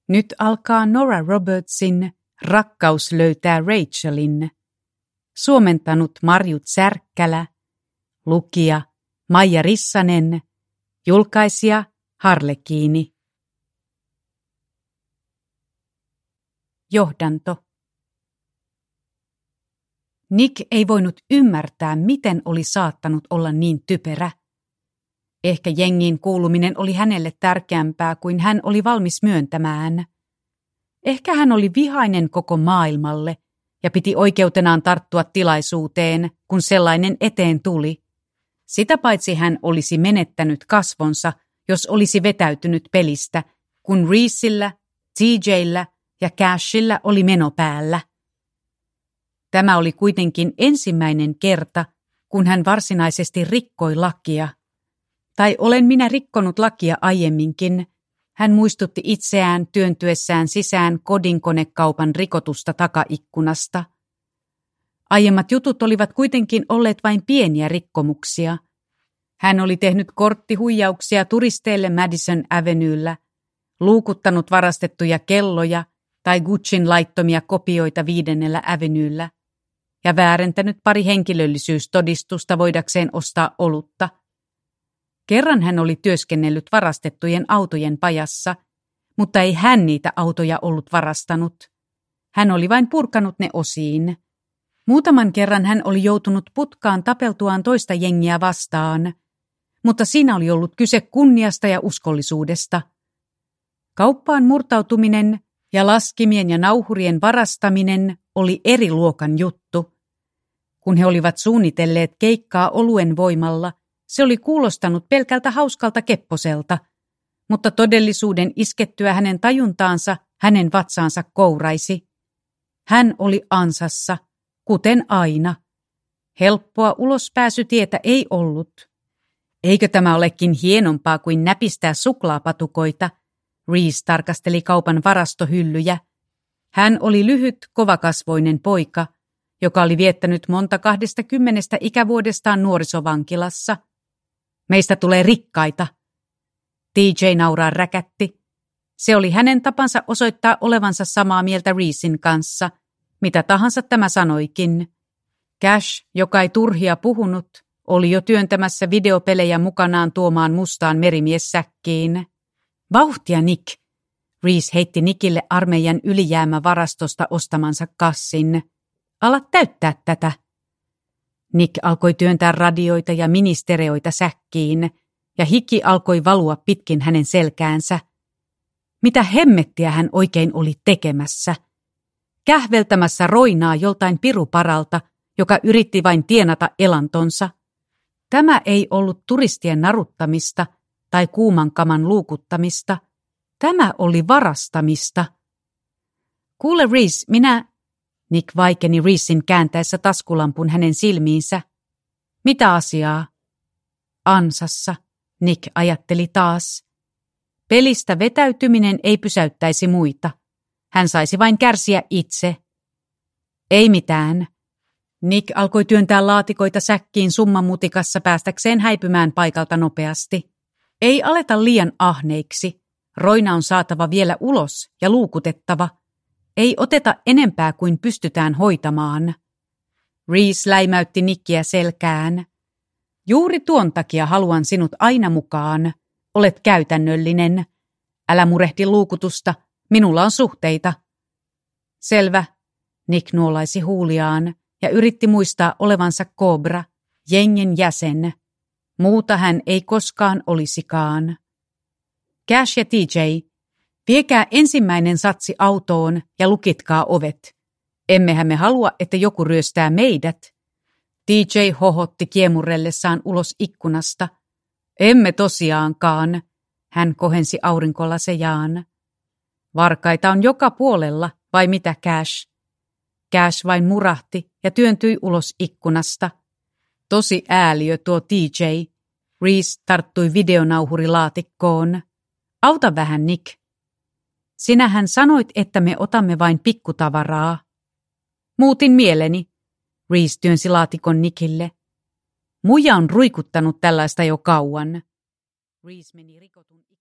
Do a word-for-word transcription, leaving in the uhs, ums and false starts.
Nyt alkaa Nora Robertsin Rakkaus löytää Rachelin. Suomentanut Marjut Särkkälä, lukija Maija Rissanen, julkaisija Harlekiini. Johdanto. Nick ei voinut ymmärtää, miten oli saattanut olla niin typerä. Ehkä jengiin kuuluminen oli hänelle tärkeämpää kuin hän oli valmis myöntämään. Ehkä hän oli vihainen koko maailmalle ja piti oikeutenaan tarttua tilaisuuteen, kun sellainen eteen tuli. Sitä paitsi hän olisi menettänyt kasvonsa, jos olisi vetäytynyt pelistä, kun Reesillä, T J:llä ja Cashillä oli meno päällä. Tämä oli kuitenkin ensimmäinen kerta, kun hän varsinaisesti rikkoi lakia. Tai olen minä rikkonut lakia aiemminkin, hän muistutti itseään työntyessään sisään kodinkonekaupan rikotusta takaikkunasta. Aiemmat jutut olivat kuitenkin olleet vain pieniä rikkomuksia. Hän oli tehnyt korttihuijauksia turisteille Madison Avenuella, luukuttanut varastettuja kelloja tai Guccin laittomia kopioita Viidennellä Avenuella ja väärentänyt pari henkilöllisyystodistusta voidakseen ostaa olutta. Kerran hän oli työskennellyt varastettujen autojen pajassa, mutta ei hän niitä autoja ollut varastanut. Hän oli vain purkanut ne osiin. Muutaman kerran hän oli joutunut putkaan tapeltuaan toista jengiä vastaan, mutta siinä oli ollut kyse kunniasta ja uskollisuudesta. Kauppaan murtautuminen ja laskimien ja nauhurien varastaminen oli eri luokan juttu. Kun he olivat suunnitelleet keikkaa oluen voimalla, se oli kuulostanut pelkältä hauskalta kepposelta, mutta todellisuuden iskettyä hänen tajuntaansa hänen vatsaansa kouraisi. Hän oli ansassa, kuten aina. Helppoa ulospääsytietä ei ollut. Eikö tämä olekin hienompaa kuin näpistää suklaapatukoita? Reese tarkasteli kaupan varastohyllyjä. Hän oli lyhyt, kovakasvoinen poika, joka oli viettänyt monta kahdesta kymmenestä ikävuodestaan nuorisovankilassa. Meistä tulee rikkaita. T J nauraa räkätti. Se oli hänen tapansa osoittaa olevansa samaa mieltä Reesin kanssa, mitä tahansa tämä sanoikin. Cash, joka ei turhia puhunut, oli jo työntämässä videopelejä mukanaan tuomaan mustaan merimiessäkkiin. Vauhtia, Nick! Reese heitti Nickille armeijan ylijäämävarastosta ostamansa kassin. Ala täyttää tätä. Nick alkoi työntää radioita ja ministereoita säkkiin, ja hiki alkoi valua pitkin hänen selkäänsä. Mitä hemmettiä hän oikein oli tekemässä? Kähveltämässä roinaa joltain piruparalta, joka yritti vain tienata elantonsa. Tämä ei ollut turistien naruttamista tai kuuman kaman luukuttamista. Tämä oli varastamista. Kuule Reese, minä... Nick vaikeni Reesin kääntäessä taskulampun hänen silmiinsä. Mitä asiaa? Ansassa, Nick ajatteli taas. Pelistä vetäytyminen ei pysäyttäisi muita. Hän saisi vain kärsiä itse. Ei mitään. Nick alkoi työntää laatikoita säkkiin summamutikassa päästäkseen häipymään paikalta nopeasti. Ei aleta liian ahneiksi. Roina on saatava vielä ulos ja luukutettava. Ei oteta enempää kuin pystytään hoitamaan. Reese läimäytti Nickiä selkään. Juuri tuon takia haluan sinut aina mukaan. Olet käytännöllinen. Älä murehdi luukutusta. Minulla on suhteita. Selvä. Nick nuolaisi huuliaan ja yritti muistaa olevansa Cobra, jengen jäsen. Muuta hän ei koskaan olisikaan. Cash ja T J, viekää ensimmäinen satsi autoon ja lukitkaa ovet. Emmehän me halua, että joku ryöstää meidät. T J hohotti kiemurrellessaan ulos ikkunasta. Emme tosiaankaan, hän kohensi aurinkolasejaan. Varkaita on joka puolella, vai mitä Cash? Cash vain murahti ja työntyi ulos ikkunasta. Tosi ääliö tuo T J. Reese tarttui videonauhurilaatikkoon. Auta vähän, Nick. Sinähän sanoit, että me otamme vain pikkutavaraa. Muutin mieleni. Reese työnsi laatikon Nickille. Muija on ruikuttanut tällaista jo kauan. Reese meni rikotun